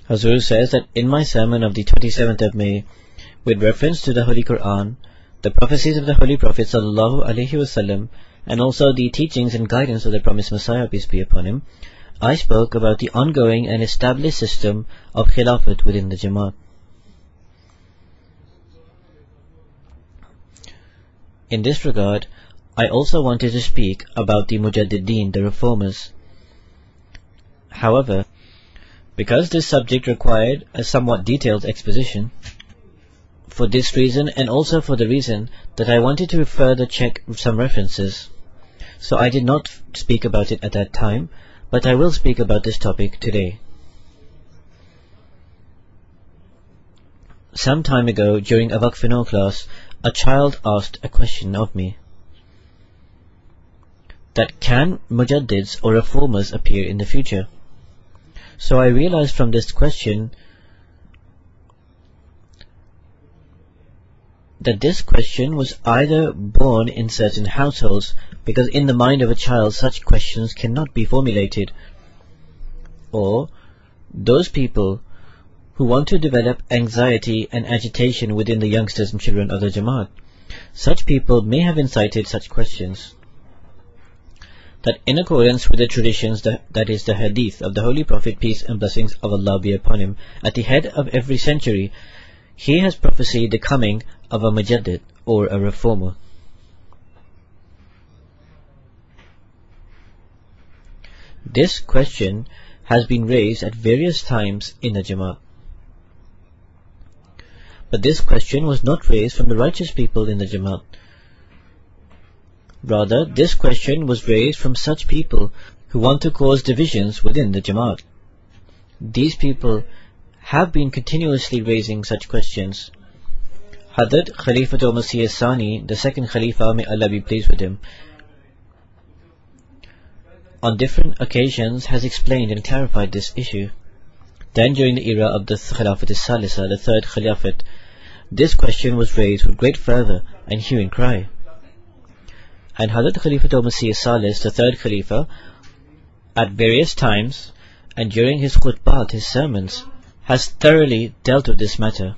Hazur says that in my sermon of the 27th of May, with reference to the Holy Quran, the prophecies of the Holy Prophet sallallahu alaihi wasallam, and also the teachings and guidance of the promised Messiah, peace be upon him, I spoke about the ongoing and established system of Khilafat within the Jamaat. In this regard, I also wanted to speak about the Mujaddideen, the Reformers. However, because this subject required a somewhat detailed exposition, for this reason and also for the reason that I wanted to further check some references, so I did not speak about it at that time, but I will speak about this topic today. Some time ago, during a Waqf class, a child asked a question of me, that can Mujaddids or Reformers appear in the future? So I realized from this question that this question was either born in certain households, because in the mind of a child such questions cannot be formulated, or those people who want to develop anxiety and agitation within the youngsters and children of the Jamaat. Such people may have incited such questions. That in accordance with the traditions, that is the hadith of the Holy Prophet, peace and blessings of Allah be upon him, at the head of every century, he has prophesied the coming of a Mujaddid or a Reformer. This question has been raised at various times in the Jamaat. But this question was not raised from the righteous people in the Jamaat. Rather, this question was raised from such people who want to cause divisions within the Jamaat. These people have been continuously raising such questions. Hadrat Khalifatul Masih Sani, the second Khalifa, may Allah be pleased with him, on different occasions has explained and clarified this issue. Then during the era of the Khilafat al-Salisa, the third Khilafat, this question was raised with great fervour and hue and cry. And Hadrat Khalifatul Masih Salis, the third Khalifa, at various times and during his khutbat, his sermons, has thoroughly dealt with this matter.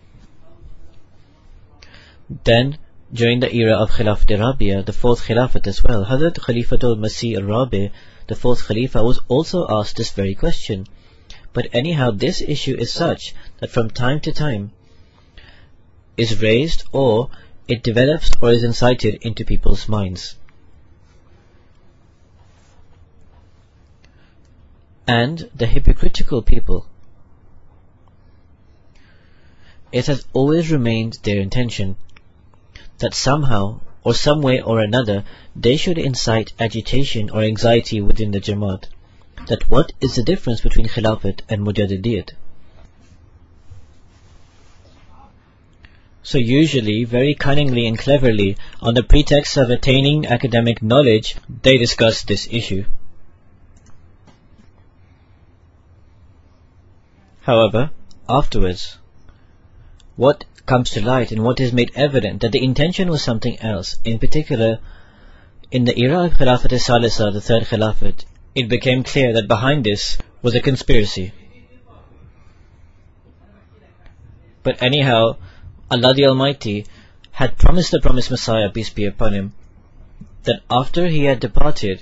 Then, during the era of Khilafat al-Rabi'a, the fourth Khilafat as well, Hadrat Khalifatul Masih al-Rabi, the fourth Khalifa, was also asked this very question. But anyhow, this issue is such that from time to time is raised, or it develops or is incited into people's minds. And the hypocritical people, it has always remained their intention that somehow or some way or another they should incite agitation or anxiety within the Jamaat. That what is the difference between Khilafat and Mujaddidiyat? So usually, very cunningly and cleverly, on the pretext of attaining academic knowledge, they discuss this issue. However, afterwards, what comes to light and what is made evident that the intention was something else. In particular, in the era of Khilafat al-Salisa, the third Khilafat, it became clear that behind this was a conspiracy. But anyhow, Allah the Almighty had promised the promised Messiah, peace be upon him, that after he had departed,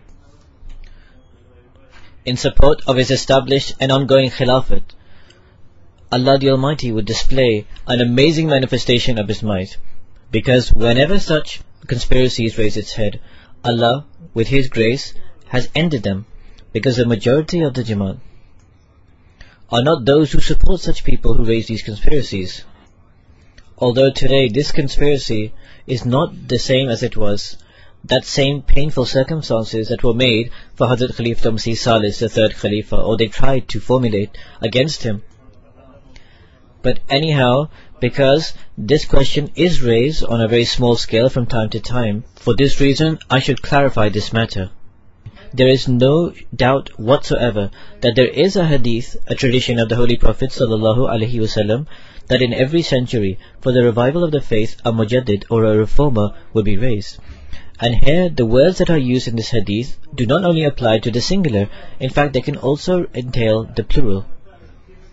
in support of his established and ongoing Khilafat, Allah the Almighty would display an amazing manifestation of His might. Because whenever such conspiracies raise its head, Allah, with His grace, has ended them, because the majority of the Jamaat are not those who support such people who raise these conspiracies. Although today this conspiracy is not the same as it was, that same painful circumstances that were made for Hazrat Khalifatul Masih Salis, the third Khalifa, or they tried to formulate against him. But anyhow, because this question is raised on a very small scale from time to time, for this reason I should clarify this matter. There is no doubt whatsoever that there is a hadith, a tradition of the Holy Prophet sallallahu alaihi wasallam, that in every century, for the revival of the faith, a Mujaddid or a Reformer will be raised. And here the words that are used in this hadith do not only apply to the singular, in fact they can also entail the plural.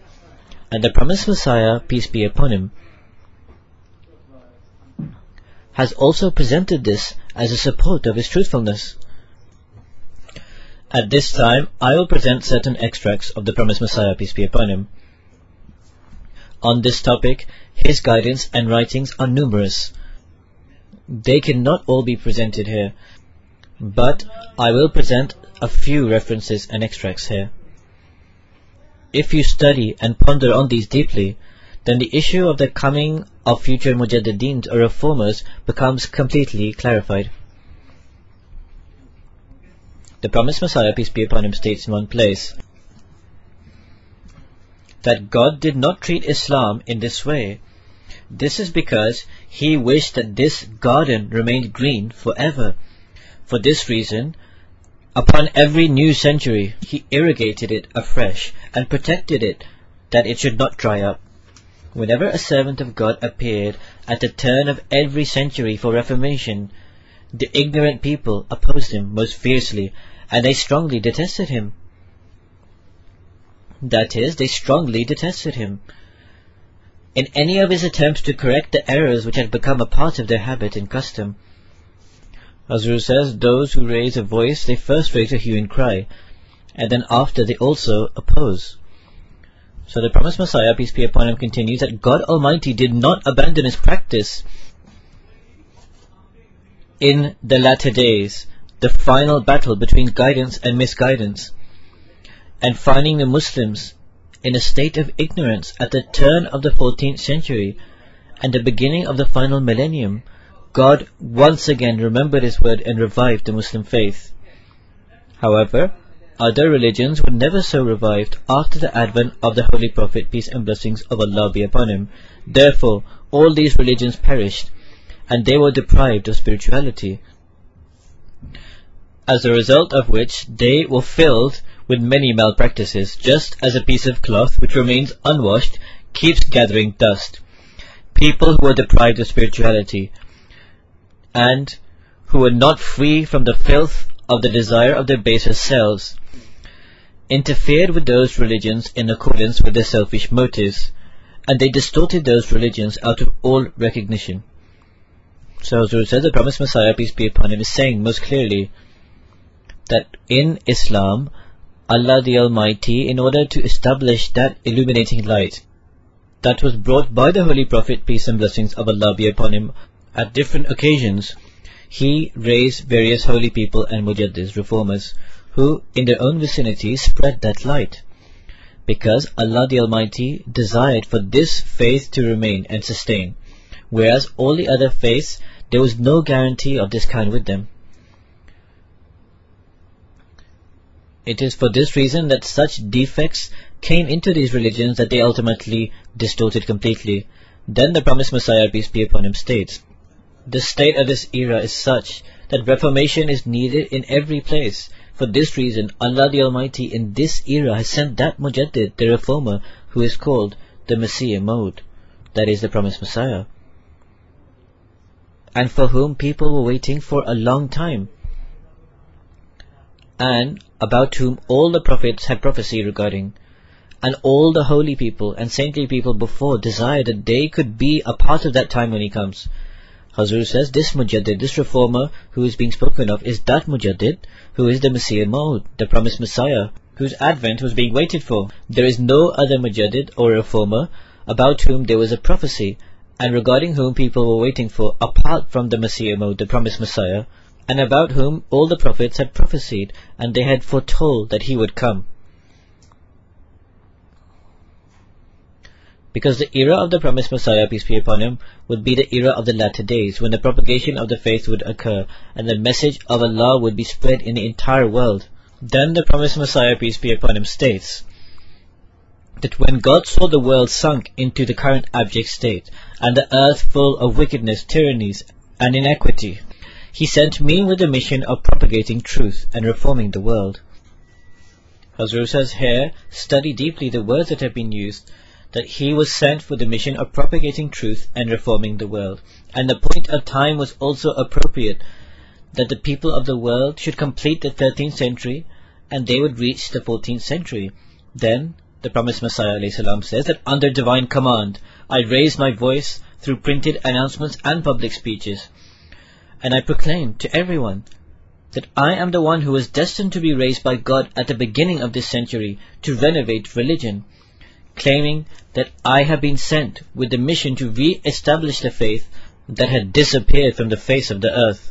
And the promised Messiah, peace be upon him, has also presented this as a support of his truthfulness. At this time, I will present certain extracts of the promised Messiah, peace be upon him. On this topic, his guidance and writings are numerous. They cannot all be presented here, but I will present a few references and extracts here. If you study and ponder on these deeply, then the issue of the coming of future Mujaddideen or reformers becomes completely clarified. The promised Messiah, peace be upon him, states in one place that God did not treat Islam in this way. This is because He wished that this garden remained green forever. For this reason, upon every new century, He irrigated it afresh and protected it, that it should not dry up. Whenever a servant of God appeared at the turn of every century for reformation, the ignorant people opposed him most fiercely, and they strongly detested him. That is, they strongly detested him. In any of his attempts to correct the errors which had become a part of their habit and custom. Hazrat says, those who raise a voice, they first raise a hue and cry, and then after they also oppose. So the promised Messiah, peace be upon him, continues that God Almighty did not abandon his practice in the latter days, the final battle between guidance and misguidance, and finding the Muslims in a state of ignorance at the turn of the 14th century and the beginning of the final millennium. God once again remembered His word and revived the Muslim faith. However, other religions were never so revived after the advent of the Holy Prophet, peace and blessings of Allah be upon him. Therefore, all these religions perished, and they were deprived of spirituality, as a result of which they were filled with many malpractices, just as a piece of cloth which remains unwashed keeps gathering dust. People who were deprived of spirituality, and who were not free from the filth of the desire of their baser selves, interfered with those religions in accordance with their selfish motives, and they distorted those religions out of all recognition. So Hazrat said, the promised Messiah, peace be upon him, is saying most clearly that in Islam, Allah the Almighty, in order to establish that illuminating light that was brought by the Holy Prophet, peace and blessings of Allah be upon him, at different occasions, He raised various holy people and Mujaddids, reformers, who in their own vicinity spread that light, because Allah the Almighty desired for this faith to remain and sustain, whereas all the other faiths, there was no guarantee of this kind with them. It is for this reason that such defects came into these religions that they ultimately distorted completely. Then the promised Messiah, peace be upon him, states, the state of this era is such that reformation is needed in every place. For this reason, Allah the Almighty in this era has sent that Mujaddid, the reformer, who is called the Messiah Maud, that is the promised Messiah, and for whom people were waiting for a long time, and about whom all the prophets had prophesied regarding, and all the holy people and saintly people before desired that they could be a part of that time when He comes. Hazur says, this Mujaddid, this reformer who is being spoken of, is that Mujaddid who is the Messiah Maud, the promised Messiah, whose advent was being waited for. There is no other Mujaddid or reformer about whom there was a prophecy, and regarding whom people were waiting for, apart from the Messiah Maud, the promised Messiah, and about whom all the prophets had prophesied, and they had foretold that he would come. Because the era of the promised Messiah, peace be upon him, would be the era of the latter days, when the propagation of the faith would occur, and the message of Allah would be spread in the entire world. Then the promised Messiah, peace be upon him, states that when God saw the world sunk into the current abject state, and the earth full of wickedness, tyrannies, and inequity, He sent me with the mission of propagating truth and reforming the world. Hazur says here, study deeply the words that have been used, that He was sent for the mission of propagating truth and reforming the world. And the point of time was also appropriate, that the people of the world should complete the 13th century, and they would reach the 14th century. Then the promised Messiah ﷺ says that under divine command, I raise my voice through printed announcements and public speeches, and I proclaim to everyone that I am the one who was destined to be raised by God at the beginning of this century to renovate religion, claiming that I have been sent with the mission to re-establish the faith that had disappeared from the face of the earth.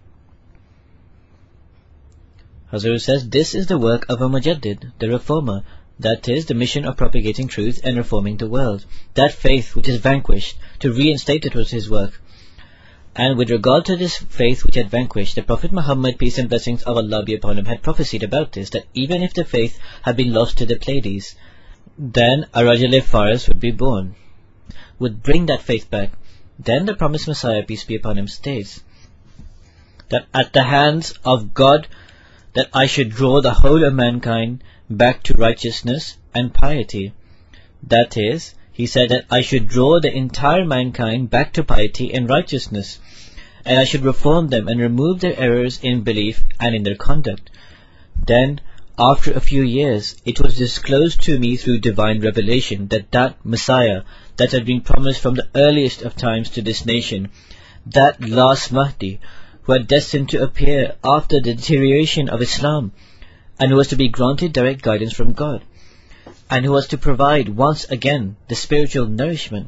Hazur says, this is the work of a Mujaddid, the reformer, that is, the mission of propagating truth and reforming the world. That faith which is vanquished, to reinstate it was his work. And with regard to this faith which had vanquished, the Prophet Muhammad, peace and blessings of Allah be upon him, had prophesied about this, that even if the faith had been lost to the Pleiades, then a Rajul Fars would be born, would bring that faith back. Then the promised Messiah, peace be upon him, states that at the hands of God, that I should draw the whole of mankind back to righteousness and piety. That is, he said that I should draw the entire mankind back to piety and righteousness, and I should reform them and remove their errors in belief and in their conduct. Then, after a few years, it was disclosed to me through divine revelation that that Messiah that had been promised from the earliest of times to this nation, that last Mahdi, who had destined to appear after the deterioration of Islam, and who was to be granted direct guidance from God, and who was to provide once again the spiritual nourishment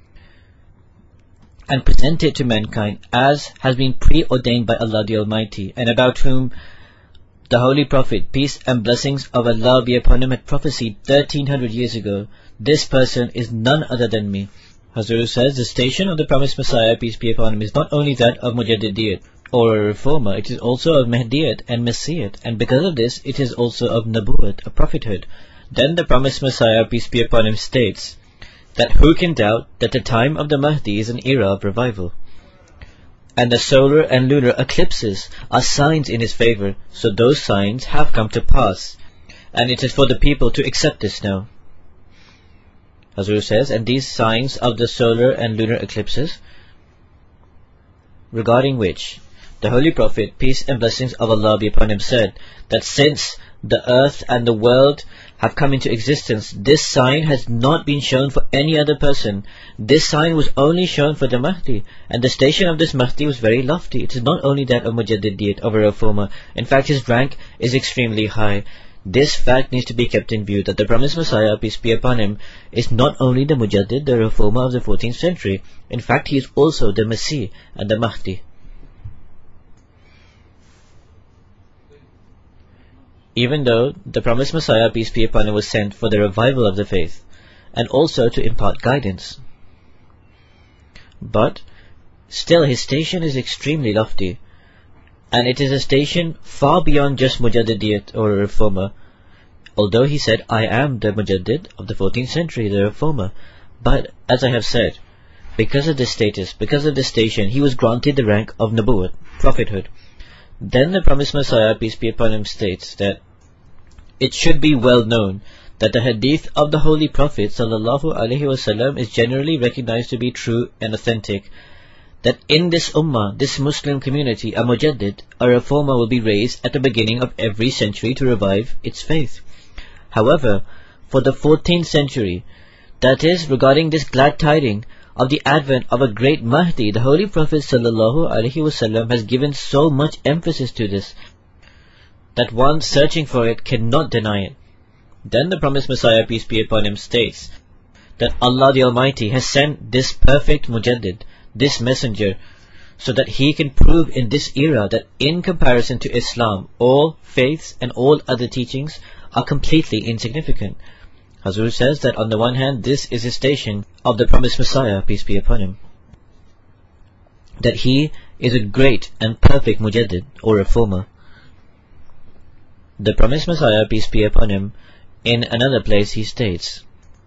and present it to mankind as has been preordained by Allah the Almighty, and about whom the Holy Prophet, peace and blessings of Allah be upon him, had prophesied 1300 years ago. This person is none other than me. Hazur says, the station of the promised Messiah, peace be upon him, is not only that of Mujaddidiyat, or a reformer, it is also of Mahdiyat and Messiahit, and because of this, it is also of Nabuwwat, a prophethood. Then the promised Messiah, peace be upon him, states that who can doubt that the time of the Mahdi is an era of revival, and the solar and lunar eclipses are signs in his favour, so those signs have come to pass, and it is for the people to accept this now. Hazur says, and these signs of the solar and lunar eclipses, regarding which the Holy Prophet, peace and blessings of Allah be upon him, said that since the earth and the world have come into existence, this sign has not been shown for any other person. This sign was only shown for the Mahdi, and the station of this Mahdi was very lofty. It is not only that of Mujaddidiyat, of a reformer. In fact, his rank is extremely high. This fact needs to be kept in view, that the promised Messiah, peace be upon him, is not only the Mujaddid, the reformer of the 14th century. In fact, he is also the Masih and the Mahdi. Even though the promised Messiah, peace be upon him, was sent for the revival of the faith, and also to impart guidance, but still his station is extremely lofty, and it is a station far beyond just Mujaddidiyat or a reformer. Although he said, I am the Mujaddid of the 14th century, the reformer, but as I have said, because of this status, because of this station, he was granted the rank of Nabuwwat, prophethood. Then the promised Messiah, peace be upon him, states that it should be well known that the hadith of the Holy Prophet ﷺ is generally recognized to be true and authentic, that in this ummah, this Muslim community, a Mujaddid, a reformer, will be raised at the beginning of every century to revive its faith. However, for the 14th century, that is, regarding this glad tiding of the advent of a great Mahdi, the Holy Prophet ﷺ has given so much emphasis to this, that one searching for it cannot deny it. Then the promised Messiah, peace be upon him, states that Allah the Almighty has sent this perfect Mujaddid, this messenger, so that he can prove in this era that in comparison to Islam, all faiths and all other teachings are completely insignificant. Hazur says that on the one hand, this is a station of the promised Messiah, peace be upon him, that he is a great and perfect Mujaddid or reformer. The promised Messiah, peace be upon him, in another place he states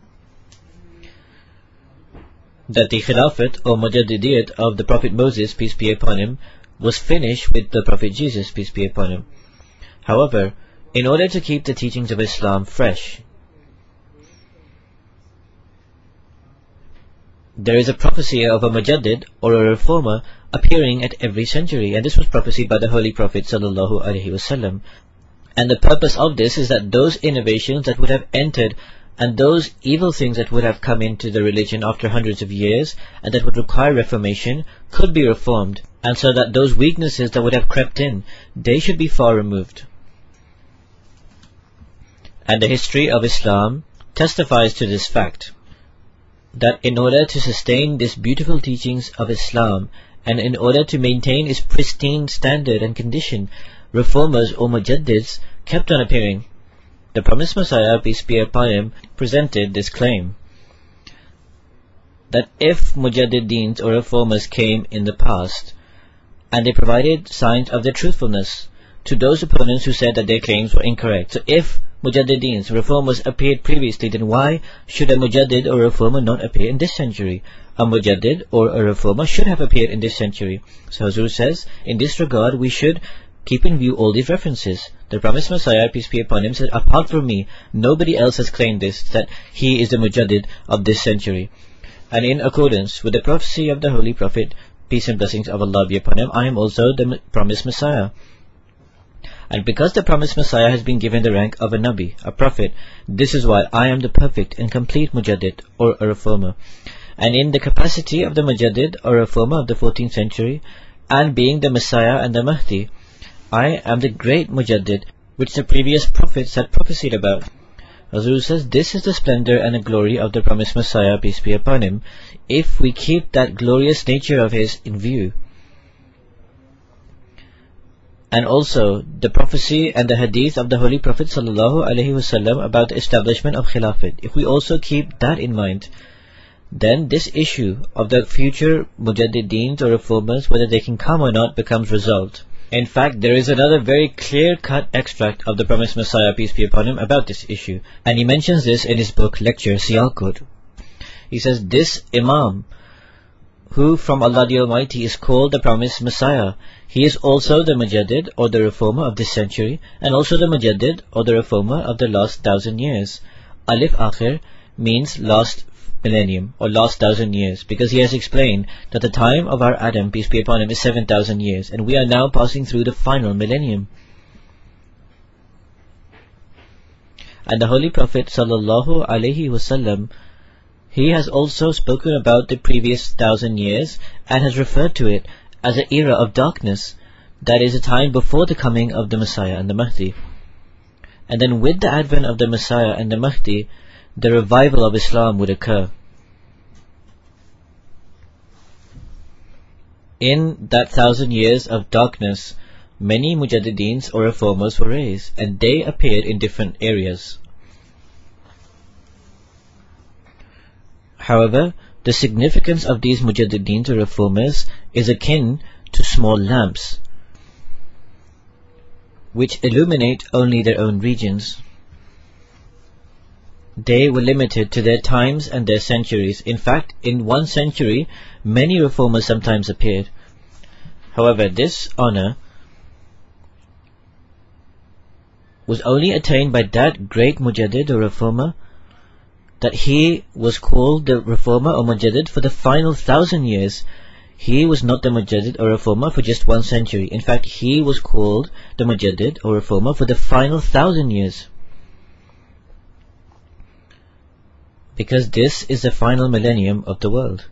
that the Khilafat or Mujaddidiyat of the Prophet Moses, peace be upon him, was finished with the Prophet Jesus, peace be upon him. However, in order to keep the teachings of Islam fresh, there is a prophecy of a Mujaddid or a reformer appearing at every century, and this was prophesied by the Holy Prophet ﷺ. And the purpose of this is that those innovations that would have entered and those evil things that would have come into the religion after hundreds of years and that would require reformation could be reformed, and so that those weaknesses that would have crept in, they should be far removed. And the history of Islam testifies to this fact, that in order to sustain these beautiful teachings of Islam, and in order to maintain its pristine standard and condition, reformers or mujaddids kept on appearing. The promised Messiah, peace be upon him, presented this claim, that if mujaddidins or reformers came in the past, and they provided signs of their truthfulness to those opponents who said that their claims were incorrect. So if mujaddidins, reformers, appeared previously, then why should a mujaddid or reformer not appear in this century? A mujaddid or a reformer should have appeared in this century. So Hazur says, in this regard, we should keep in view all these references. The promised Messiah, peace be upon him, said, apart from me, nobody else has claimed this, that he is the mujaddid of this century. And in accordance with the prophecy of the Holy Prophet, peace and blessings of Allah be upon him, I am also the promised Messiah. And because the promised Messiah has been given the rank of a Nabi, a Prophet, this is why I am the perfect and complete mujaddid or a reformer. And in the capacity of the mujaddid or reformer of the 14th century, and being the Messiah and the Mahdi, I am the great mujaddid which the previous prophets had prophesied about. Hazur says, this is the splendor and the glory of the promised Messiah, peace be upon him, if we keep that glorious nature of his in view. And also the prophecy and the hadith of the Holy Prophet ﷺ about the establishment of Khilafat. If we also keep that in mind, then this issue of the future mujaddidins or reformers, whether they can come or not, becomes resolved. In fact, there is another very clear-cut extract of the promised Messiah, peace be upon him, about this issue. And he mentions this in his book, lecture, Siyaqut. He says, this Imam, who from Allah the Almighty is called the promised Messiah, he is also the mujaddid or the reformer of this century, and also the mujaddid or the reformer of the last 1,000 years. Alif Akhir means last millennium or last 1,000 years, because he has explained that the time of our Adam, peace be upon him, is 7,000 years, and we are now passing through the final millennium. And the Holy Prophet ﷺ, he has also spoken about the previous 1,000 years and has referred to it as an era of darkness, that is a time before the coming of the Messiah and the Mahdi. And then with the advent of the Messiah and the Mahdi, the revival of Islam would occur. In that 1,000 years of darkness, many mujaddidins or reformers were raised, and they appeared in different areas. However, the significance of these mujaddidins or reformers is akin to small lamps, which illuminate only their own regions. They were limited to their times and their centuries. In fact, in one century, many reformers sometimes appeared. However, this honor was only attained by that great mujaddid or reformer, that he was called the reformer or mujaddid for the final 1,000 years. He was not the mujaddid or reformer for just one century. In fact, he was called the mujaddid or reformer for the final 1,000 years. Because this is the final millennium of the world.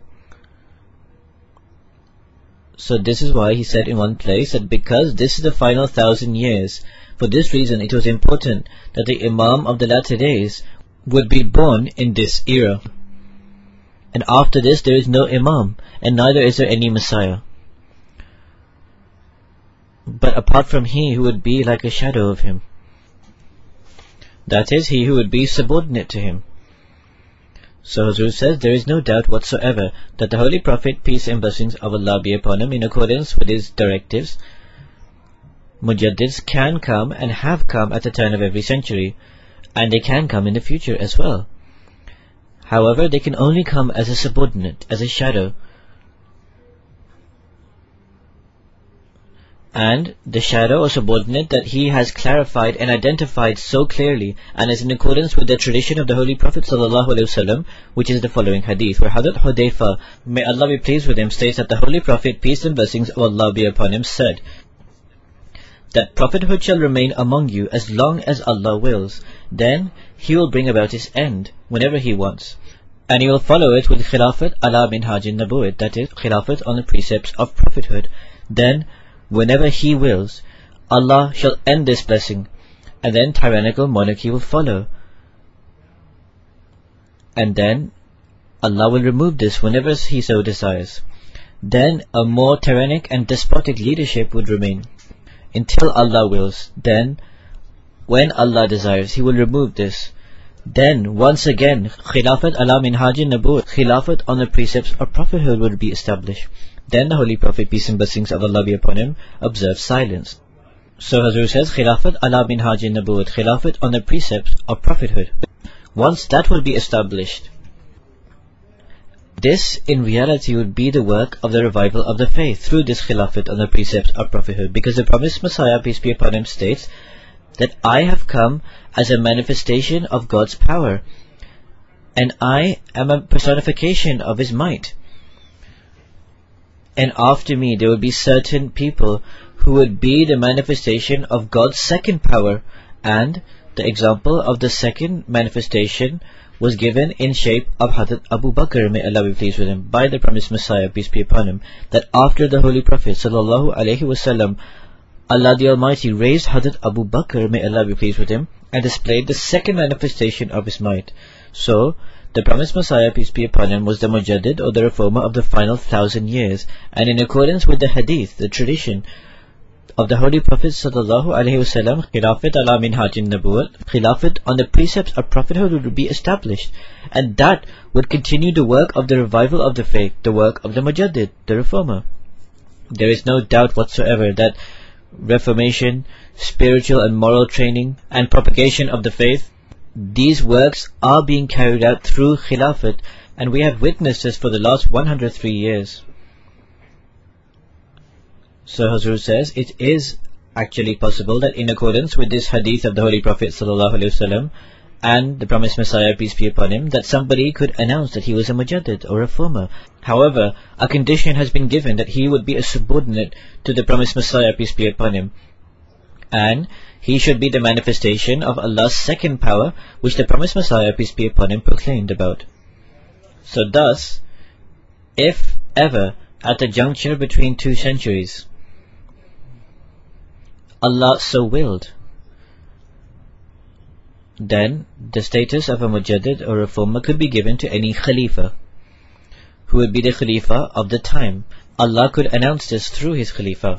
So this is why he said in one place that because this is the final 1,000 years, for this reason it was important that the Imam of the latter days would be born in this era. And after this there is no Imam, and neither is there any Messiah, but apart from he who would be like a shadow of him, that is, he who would be subordinate to him. So Hazur says, there is no doubt whatsoever that the Holy Prophet, peace and blessings of Allah be upon him, in accordance with his directives, mujaddids can come and have come at the turn of every century, and they can come in the future as well. However, they can only come as a subordinate, as a shadow. And the shadow or subordinate that he has clarified and identified so clearly, and is in accordance with the tradition of the Holy Prophet ﷺ, which is the following hadith, where Hazrat Hudayfa, may Allah be pleased with him, states that the Holy Prophet, peace and blessings of Allah be upon him, said that prophethood shall remain among you as long as Allah wills. Then He will bring about its end whenever He wants. And He will follow it with Khilafat ala minhajin nabuwwat, that is, Khilafat on the precepts of prophethood. Then, whenever He wills, Allah shall end this blessing, and then tyrannical monarchy will follow. And then Allah will remove this whenever He so desires. Then a more tyrannic and despotic leadership would remain until Allah wills. Then, when Allah desires, He will remove this. Then, once again, Khilafat ala minhajin nabuwwat, Khilafat on the precepts of prophethood would be established. Then the Holy Prophet, peace and blessings of Allah be upon him, observed silence. So Hazur says, Khilafat ala minhajin nabuwwat, Khilafat on the precepts of prophethood. Once that will be established, this in reality would be the work of the revival of the faith through this Khilafat on the precepts of prophethood, because the promised Messiah, peace be upon him, states that I have come as a manifestation of God's power, and I am a personification of His might. And after me there will be certain people who would be the manifestation of God's second power, and the example of the second manifestation was given in shape of Hazrat Abu Bakr, may Allah be pleased with him, by the promised Messiah, peace be upon him, that after the Holy Prophet sallallahu alaihi wasallam, Allah the Almighty raised Hazrat Abu Bakr, may Allah be pleased with him, and displayed the second manifestation of His might. So, the promised Messiah, peace be upon him, was the Mujaddid, or the reformer of the final 1,000 years, and in accordance with the hadith, the tradition of the Holy Prophet sallallahu alaihi wasallam, Khilafat ala minhajin nabuwwat, Khilafat on the precepts of prophethood would be established, and that would continue the work of the revival of the faith, the work of the Mujaddid, the reformer. There is no doubt whatsoever that reformation, spiritual and moral training, and propagation of the faith, these works are being carried out through Khilafat, and we have witnessed this for the last 103 years. So Hazur says, it is actually possible that in accordance with this hadith of the Holy Prophet ﷺ and the promised Messiah, peace be upon him, that somebody could announce that he was a Mujaddid or reformer. However, a condition has been given that he would be a subordinate to the promised Messiah, peace be upon him, and he should be the manifestation of Allah's second power, which the promised Messiah, peace be upon him, proclaimed about. So thus, if ever at the juncture between two centuries Allah so willed, then the status of a Mujaddid or reformer could be given to any Khalifa, who would be the Khalifa of the time. Allah could announce this through His Khalifa,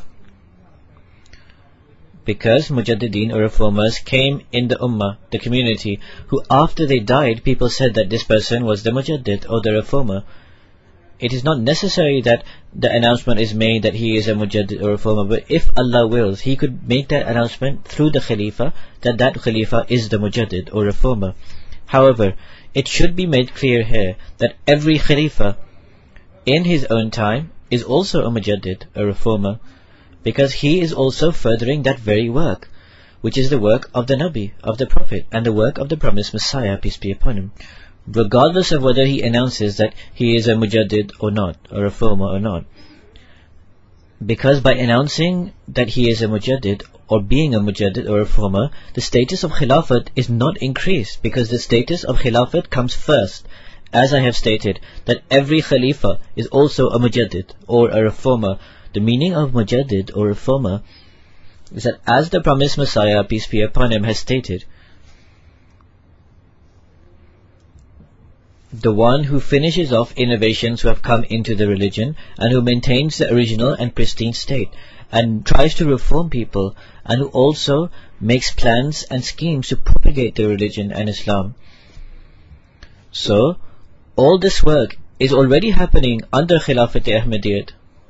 because Mujaddideen or reformers came in the Ummah, the community, who after they died, people said that this person was the Mujaddid or the reformer. It is not necessary that the announcement is made that he is a Mujaddid or reformer, but if Allah wills, He could make that announcement through the Khalifa, that that Khalifa is the Mujaddid or reformer. However, it should be made clear here that every Khalifa in his own time is also a Mujaddid, a reformer, because he is also furthering that very work, which is the work of the Nabi, of the Prophet, and the work of the promised Messiah, peace be upon him, regardless of whether he announces that he is a Mujaddid or not, a reformer or not. Because by announcing that he is a Mujaddid, or being a Mujaddid or reformer, the status of Khilafat is not increased, because the status of Khilafat comes first. As I have stated, that every Khalifa is also a Mujaddid or a reformer. The meaning of Mujaddid or reformer is that, as the promised Messiah, peace be upon him, has stated, the one who finishes off innovations who have come into the religion, and who maintains the original and pristine state, and tries to reform people, and who also makes plans and schemes to propagate the religion and Islam. So, all this work is already happening under Khilafat Ahmadiyyat.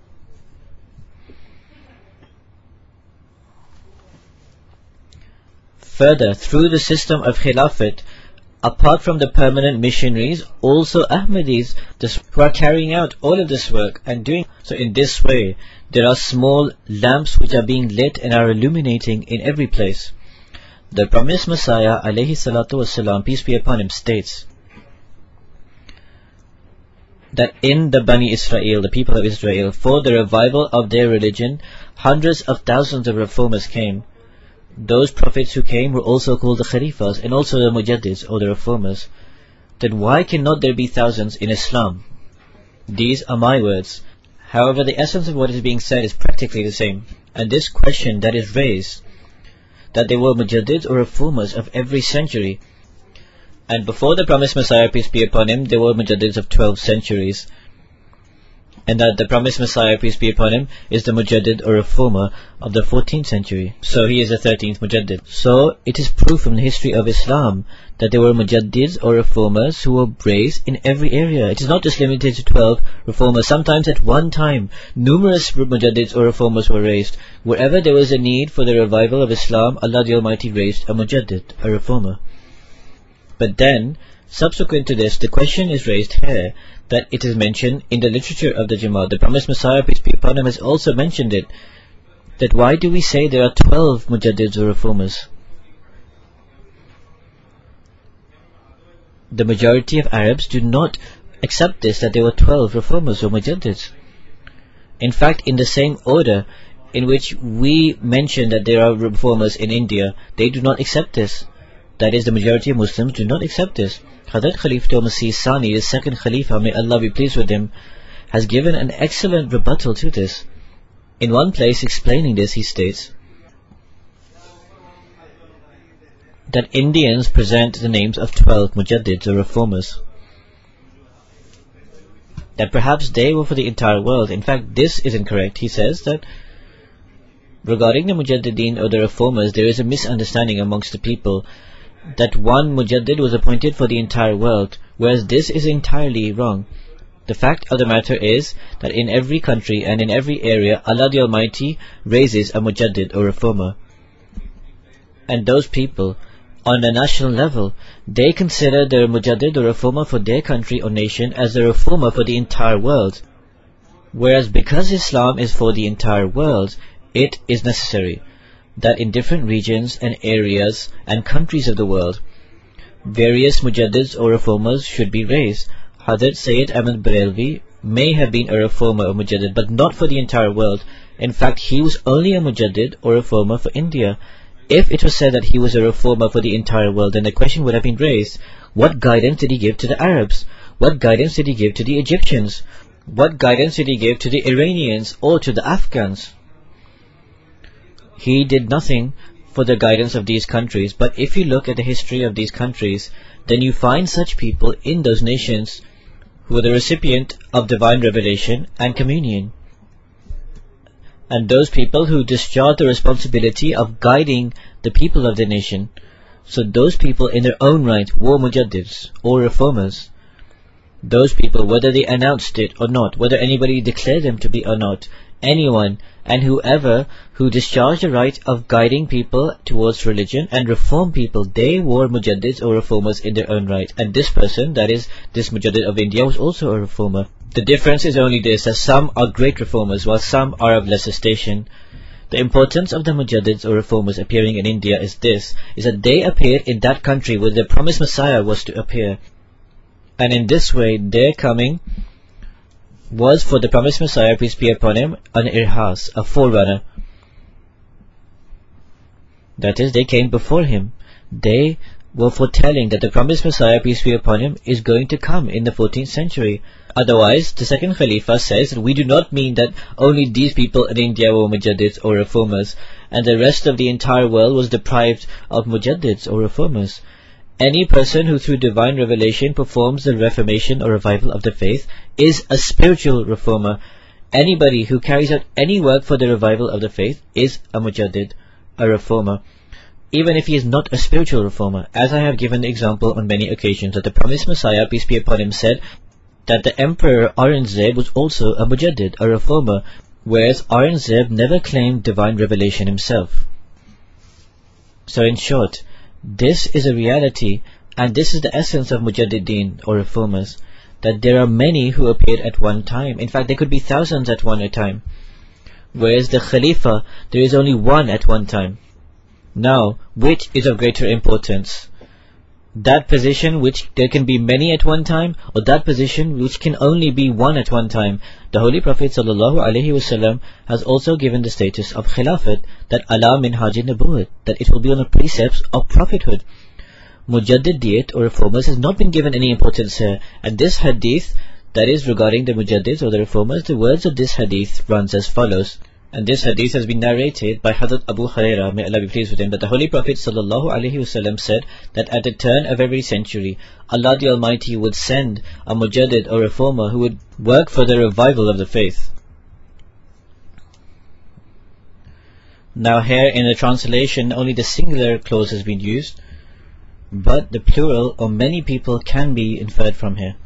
Further, through the system of Khilafat, apart from the permanent missionaries, also Ahmadis who are carrying out all of this work and doing so. In this way, there are small lamps which are being lit and are illuminating in every place. The promised Messiah, alayhi salatu wasalam, peace be upon him, states that in the Bani Israel, the people of Israel, for the revival of their religion, hundreds of thousands of reformers came. Those prophets who came were also called the Khalifas and also the Mujaddids or the reformers. Then why cannot there be thousands in Islam? These are my words. However, the essence of what is being said is practically the same. And this question that is raised, that there were Mujaddids or reformers of every century, and before the promised Messiah, peace be upon him, there were Mujaddids of 12 centuries. And that the promised Messiah, peace be upon him, is the Mujaddid or reformer of the 14th century. So he is the 13th Mujaddid. So it is proof from the history of Islam that there were Mujaddids or reformers who were raised in every area. It is not just limited to 12 reformers. Sometimes at one time, numerous Mujaddids or reformers were raised. Wherever there was a need for the revival of Islam, Allah the Almighty raised a Mujaddid, a reformer. But then, subsequent to this, the question is raised here, that it is mentioned in the literature of the Jamaat. The promised Messiah, peace be upon him, has also mentioned it, that why do we say there are 12 Mujaddids or reformers? The majority of Arabs do not accept this, that there were 12 reformers or Mujaddids. In fact, in the same order in which we mention that there are reformers in India, they do not accept this. That is, the majority of Muslims do not accept this. Hazrat Khalifa Masih Sani, the second Khalifa, may Allah be pleased with him, has given an excellent rebuttal to this. In one place explaining this, he states that Indians present the names of 12 Mujaddids or reformers, that perhaps they were for the entire world. In fact, this is incorrect. He says that regarding the Mujaddideen or the reformers, there is a misunderstanding amongst the people, that one Mujaddid was appointed for the entire world, whereas this is entirely wrong. The fact of the matter is that in every country and in every area, Allah the Almighty raises a Mujaddid or reformer. And those people, on a national level, they consider the Mujaddid or reformer for their country or nation as a reformer for the entire world. Whereas because Islam is for the entire world, it is necessary that in different regions and areas and countries of the world, various Mujaddids or reformers should be raised. Hazrat Sayyid Ahmad Barelvi may have been a reformer or Mujaddid, but not for the entire world. In fact, he was only a Mujaddid or reformer for India. If it was said that he was a reformer for the entire world, then the question would have been raised, what guidance did he give to the Arabs? What guidance did he give to the Egyptians? What guidance did he give to the Iranians or to the Afghans? He did nothing for the guidance of these countries. But if you look at the history of these countries, then you find such people in those nations who are the recipient of divine revelation and communion. And those people who discharge the responsibility of guiding the people of the nation. So those people in their own right were Mujaddids or reformers. Those people, whether they announced it or not, whether anybody declared them to be or not, anyone and whoever who discharged the right of guiding people towards religion and reform people, they were Mujaddids or reformers in their own right. And this person, that is, this Mujaddid of India, was also a reformer. The difference is only this, that some are great reformers while some are of lesser station. The importance of the Mujaddids or reformers appearing in India is this, is that they appeared in that country where the promised Messiah was to appear. And in this way, their coming was for the promised Messiah, peace be upon him, an irhas, a forerunner. That is, they came before him. They were foretelling that the promised Messiah, peace be upon him, is going to come in the 14th century. Otherwise, the second Khalifa says that we do not mean that only these people in India were Mujaddids or reformers, and the rest of the entire world was deprived of Mujaddids or reformers. Any person who through divine revelation performs the reformation or revival of the faith is a spiritual reformer. Anybody who carries out any work for the revival of the faith is a Mujaddid, a reformer, even if he is not a spiritual reformer. As I have given the example on many occasions, that the promised Messiah, peace be upon him, said that the Emperor Aurangzeb was also a Mujaddid, a reformer, whereas Aurangzeb never claimed divine revelation himself. So in short, this is a reality, and this is the essence of Mujaddideen or reformers, that there are many who appeared at one time. In fact, there could be thousands at one time, whereas the Khalifa, there is only one at one time. Now, which is of greater importance? that position which there can be many at one time, or that position which can only be one at one time. The Holy Prophet ﷺ has also given the status of Khilafat, that ala minhaj an-nubuwwat, that it will be on the precepts of prophethood. Mujaddidiyat or reformers has not been given any importance here, and this hadith that is regarding the Mujaddids or the reformers, the words of this hadith runs as follows. And this hadith has been narrated by Hazrat Abu Hurairah, may Allah be pleased with him, that the Holy Prophet ﷺ said that at the turn of every century, Allah the Almighty would send a Mujaddid or reformer who would work for the revival of the faith. Now here in the translation only the singular clause has been used, but the plural or many people can be inferred from here.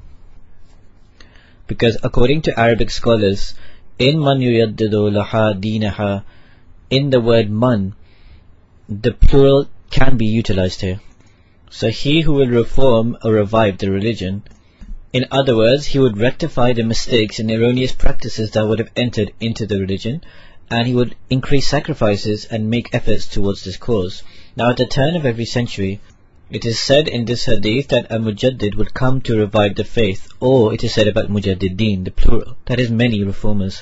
Because according to Arabic scholars, in man yuyaddidu laha dinaha, in the word man, the plural can be utilized here. So he who will reform or revive the religion, in other words, he would rectify the mistakes and erroneous practices that would have entered into the religion, and he would increase sacrifices and make efforts towards this cause. Now at the turn of every century, it is said in this hadith that a mujaddid would come to revive the faith, or it is said about mujaddideen, the plural, that is many reformers.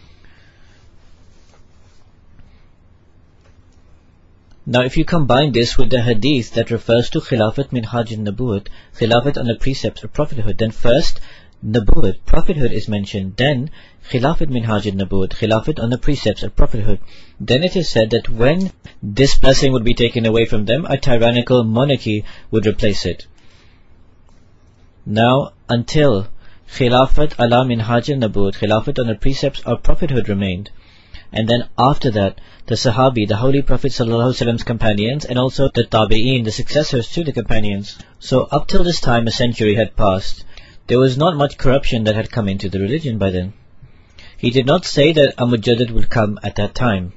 Now if you combine this with the hadith that refers to Khilafat minhaj an-nubuwwat, Khilafat on the precepts of prophethood, then first Nubuwwat, prophethood is mentioned, then Khilafat minhaj an-nubuwwat, Khilafat on the precepts of prophethood. Then it is said that when this blessing would be taken away from them, a tyrannical monarchy would replace it. Now until Khilafat ala minhaj an-nubuwwat, Khilafat on the precepts of prophethood remained, and then after that the Sahabi, the Holy Prophet ﷺ's companions, and also the Tabi'een, the successors to the companions. So up till this time a century had passed. There was not much corruption that had come into the religion by then. He did not say that a mujaddid would come at that time.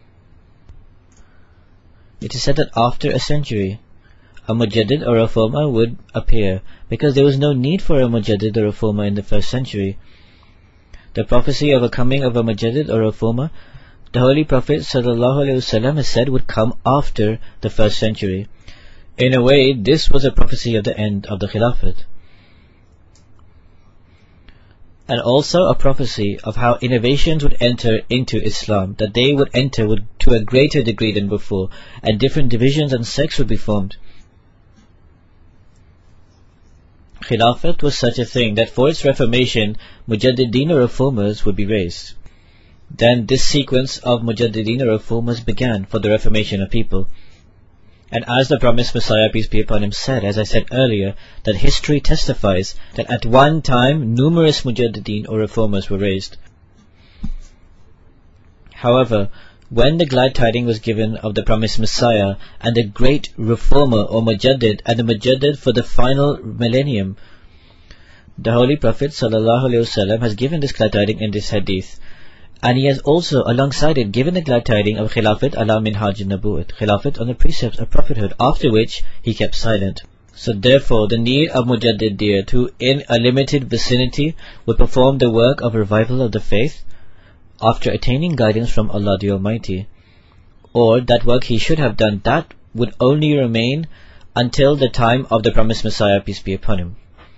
It is said that after a century, a mujaddid or reformer would appear, because there was no need for a mujaddid or reformer in the first century. The prophecy of a coming of a mujaddid or reformer, the Holy Prophet ﷺ has said would come after the first century. In a way, this was a prophecy of the end of the Khilafat, and also a prophecy of how innovations would enter into Islam, that they would enter to a greater degree than before, and different divisions and sects would be formed. Khilafat was such a thing that for its reformation, Mujaddideen or reformers would be raised. Then this sequence of Mujaddideen or reformers began for the reformation of people. And as the promised Messiah, peace be upon him, said, as I said earlier, that history testifies that at one time numerous Mujaddideen or reformers were raised. However, when the glad tidings was given of the promised Messiah and the great reformer or Mujaddid, and the Mujaddid for the final millennium, the Holy Prophet ﷺ has given this glad tidings in this hadith. And he has also alongside it given the glad tidings of Khilafat ala minhaj an-nubuwwat, Khilafat on the precepts of prophethood, after which he kept silent. So therefore the need of Mujaddidiyat, who in a limited vicinity would perform the work of revival of the faith after attaining guidance from Allah the Almighty, or that work he should have done, that would only remain until the time of the promised Messiah, peace be upon him,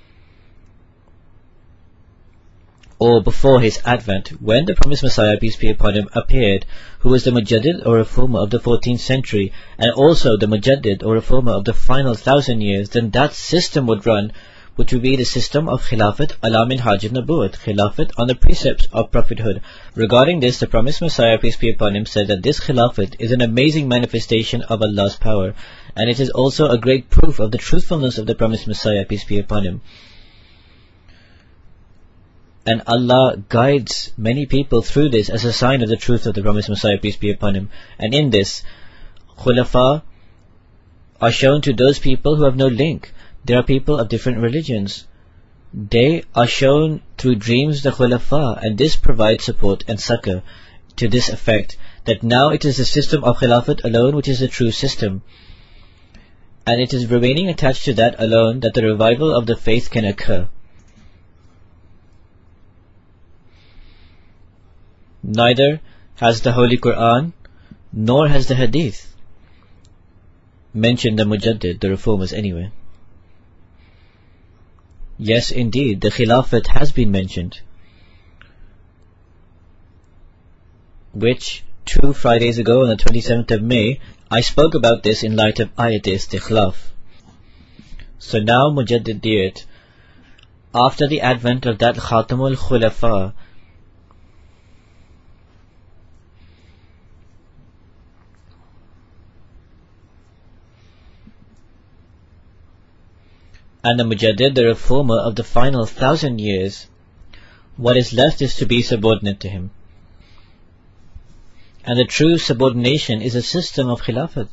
or before his advent, when the promised Messiah, peace be upon him, appeared, who was the Mujaddid or reformer of the 14th century, and also the Mujaddid or reformer of the final 1,000 years, then that system would run, which would be the system of Khilafat ala minhaj an-nubuwwat, Khilafat on the precepts of prophethood. Regarding this, the promised Messiah, peace be upon him, said that this Khilafat is an amazing manifestation of Allah's power, and it is also a great proof of the truthfulness of the promised Messiah, peace be upon him. And Allah guides many people through this as a sign of the truth of the promised Messiah, peace be upon him. And in this, Khulafa are shown to those people who have no link. There are people of different religions. They are shown through dreams the Khulafa, and this provides support and succor to this effect, that now it is the system of Khilafat alone which is the true system. And it is remaining attached to that alone that the revival of the faith can occur. Neither has the Holy Quran nor has the Hadith mention the Mujaddid, the reformers, anywhere? Yes, indeed, the Khilafat has been mentioned, which 2 Fridays ago on the 27th of May, I spoke about this in light of Ayat-e-Istikhlaf. So now Mujaddid Diyat, after the advent of that Khatamul Khulafa, and the Mujaddid, the reformer of the final 1,000 years, what is left is to be subordinate to him. And the true subordination is a system of Khilafat.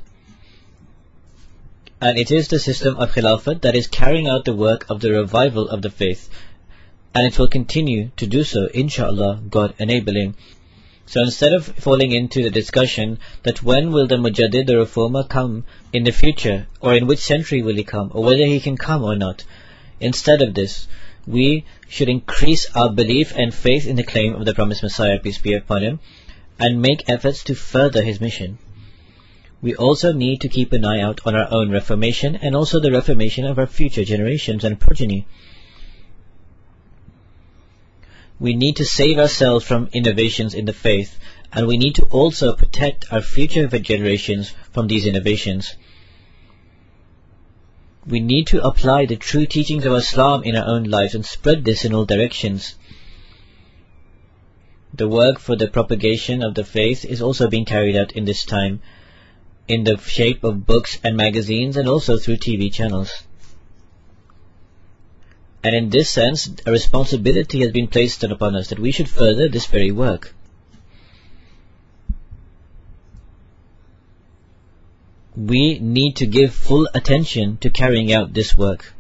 And it is the system of Khilafat that is carrying out the work of the revival of the faith. And it will continue to do so, inshaAllah, God enabling. So instead of falling into the discussion that when will the Mujaddid, the reformer, come in the future, or in which century will he come, or whether he can come or not, instead of this, we should increase our belief and faith in the claim of the promised Messiah, peace be upon him, and make efforts to further his mission. We also need to keep an eye out on our own reformation and also the reformation of our future generations and progeny. We need to save ourselves from innovations in the faith, and we need to also protect our future generations from these innovations. We need to apply the true teachings of Islam in our own lives and spread this in all directions. The work for the propagation of the faith is also being carried out in this time, in the shape of books and magazines, and also through TV channels. And in this sense, a responsibility has been placed upon us that we should further this very work. We need to give full attention to carrying out this work.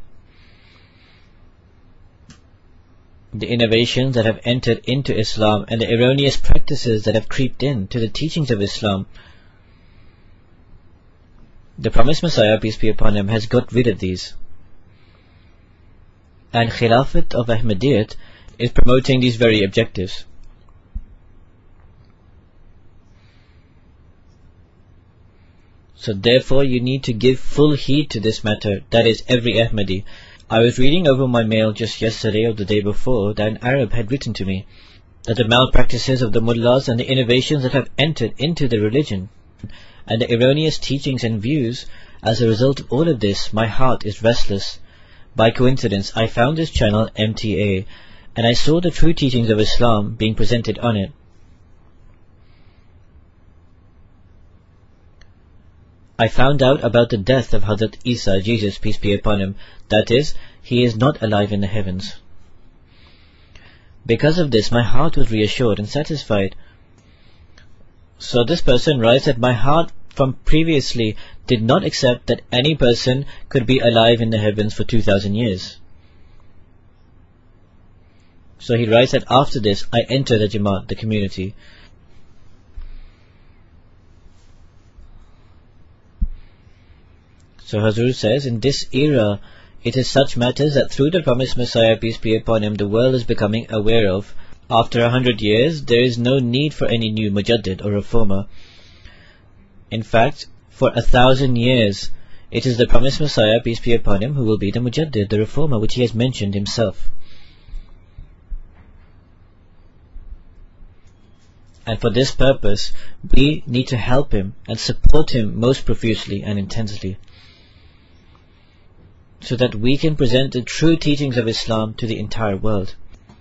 The innovations that have entered into Islam and the erroneous practices that have creeped in to the teachings of Islam, the promised Messiah, peace be upon him, has got rid of these. And Khilafat of Ahmadiyyat is promoting these very objectives. So therefore you need to give full heed to this matter, that is every Ahmadi. I was reading over my mail just yesterday or the day before that an Arab had written to me that the malpractices of the mullahs and the innovations that have entered into the religion and the erroneous teachings and views, as a result of all of this, my heart is restless. By coincidence, I found this channel MTA and I saw the true teachings of Islam being presented on it. I found out about the death of Hazrat Isa, Jesus, peace be upon him, that is, he is not alive in the heavens. Because of this, my heart was reassured and satisfied. So this person writes that my heart from previously did not accept that any person could be alive in the heavens for 2,000 years. So he writes that after this, I enter the Jamaat, the community. So Hazur says, in this era, it is such matters that through the promised Messiah, peace be upon him, the world is becoming aware of. After 100 years, there is no need for any new Mujaddid or reformer. In fact, for 1,000 years, it is the promised Messiah, peace be upon him, who will be the Mujaddid, the reformer, which he has mentioned himself. And for this purpose, we need to help him and support him most profusely and intensely, so that we can present the true teachings of Islam to the entire world.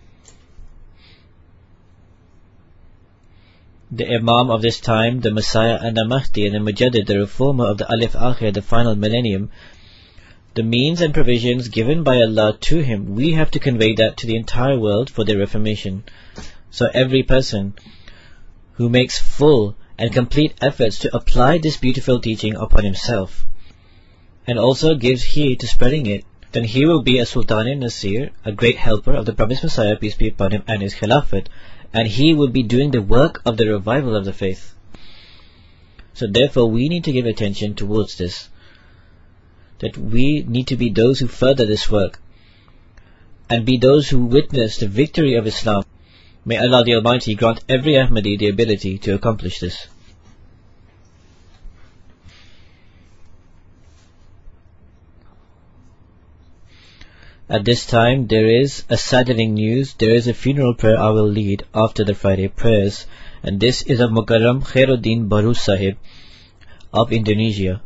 The Imam of this time, the Messiah and the Mahdi and the Mujaddid, the reformer of the Alif Akhir, the final millennium, the means and provisions given by Allah to him, we have to convey that to the entire world for their reformation. So every person who makes full and complete efforts to apply this beautiful teaching upon himself, and also gives heed to spreading it, then he will be a Sultan Nasir, a great helper of the promised Messiah, peace be upon him, and his Khilafat, and he will be doing the work of the revival of the faith. So therefore we need to give attention towards this, that we need to be those who further this work, and be those who witness the victory of Islam. May Allah the Almighty grant every Ahmadi the ability to accomplish this. At this time there is a saddening news. There is a funeral prayer I will lead after the Friday prayers, and this is of Mukarram Khairuddin Baru Sahib of Indonesia.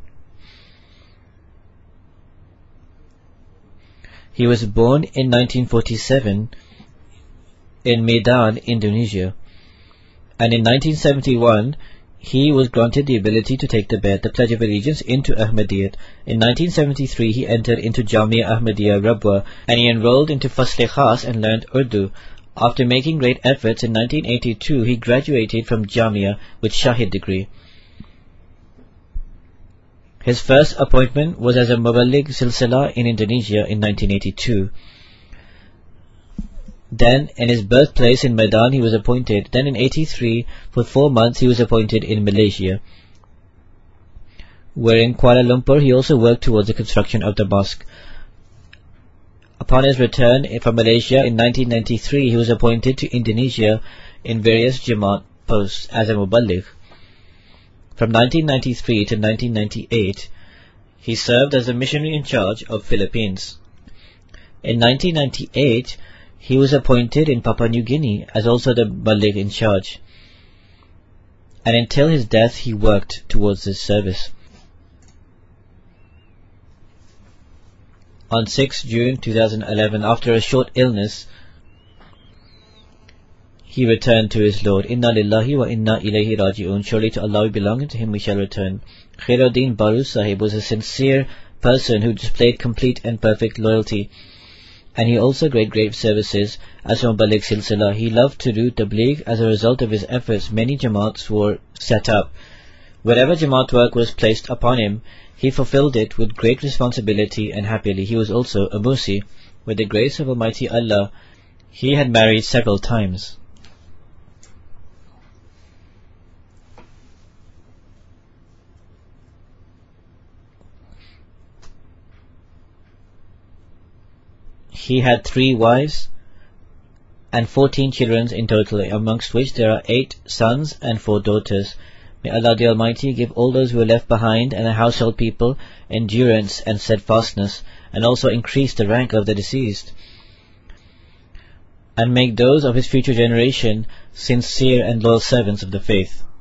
He was born in 1947 in Medan, Indonesia, and in 1971 he was granted the ability to take the Bayat, the Pledge of Allegiance, into Ahmadiyyat. In 1973 he entered into Jamia Ahmadiyya Rabwa, and he enrolled into Fasl-e Khas and learned Urdu. After making great efforts, in 1982 he graduated from Jamia with Shahid degree. His first appointment was as a Muballigh Silsila in Indonesia in 1982. Then in his birthplace in Medan he was appointed. Then in 83, for 4 months he was appointed in Malaysia, where in Kuala Lumpur he also worked towards the construction of the mosque. Upon his return from Malaysia in 1993 he was appointed to Indonesia in various Jamaat posts as a Muballigh. From 1993 to 1998 he served as the missionary in charge of Philippines. In 1998 he was appointed in Papua New Guinea as also the Muballigh in charge, and until his death he worked towards this service. On 6 June 2011, after a short illness, he returned to his Lord. Inna lillahi wa inna ilayhi raji'un. Surely to Allah we belong, and to Him we shall return. Khairuddin Baru Sahib was a sincere person who displayed complete and perfect loyalty, and he also great services as a Muballigh Silsila. He loved to do tabligh. As a result of his efforts, many Jamaats were set up. Wherever Jamaat work was placed upon him, he fulfilled it with great responsibility and happily. He was also a Musi. With the grace of Almighty Allah, he had married several times. He had 3 wives and 14 children in total, amongst which there are 8 sons and 4 daughters. May Allah the Almighty give all those who are left behind and the household people endurance and steadfastness, and also increase the rank of the deceased, and make those of his future generation sincere and loyal servants of the faith.